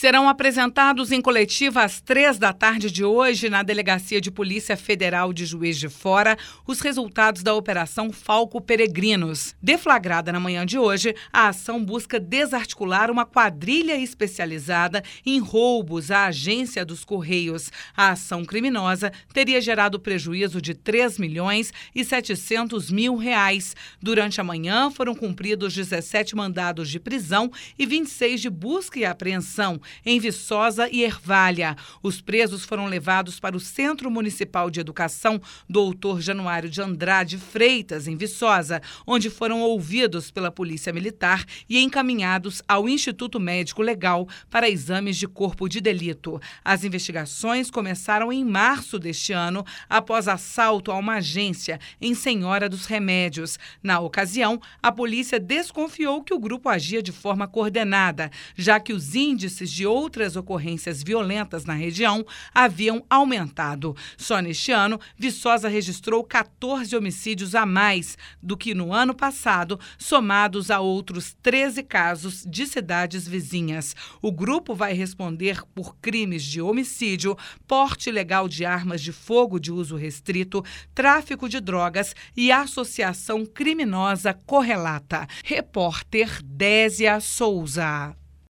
Serão apresentados em coletiva às 15h de hoje na Delegacia de Polícia Federal de Juiz de Fora os resultados da Operação Falco Peregrinos. Deflagrada na manhã de hoje, a ação busca desarticular uma quadrilha especializada em roubos à agência dos Correios. A ação criminosa teria gerado prejuízo de R$ 3.700.000. Durante a manhã, foram cumpridos 17 mandados de prisão e 26 de busca e apreensão em Viçosa e Ervalha. Os presos foram levados para o Centro Municipal de Educação Dr. Januário de Andrade Freitas, em Viçosa, onde foram ouvidos pela Polícia Militar e encaminhados ao Instituto Médico Legal para exames de corpo de delito. As investigações começaram em março deste ano, após assalto a uma agência em Senhora dos Remédios. Na ocasião, a polícia desconfiou que o grupo agia de forma coordenada, já que os índices de outras ocorrências violentas na região haviam aumentado. Só neste ano, Viçosa registrou 14 homicídios a mais do que no ano passado, somados a outros 13 casos de cidades vizinhas. O grupo vai responder por crimes de homicídio, porte ilegal de armas de fogo de uso restrito, tráfico de drogas e associação criminosa correlata. Repórter Désia Souza.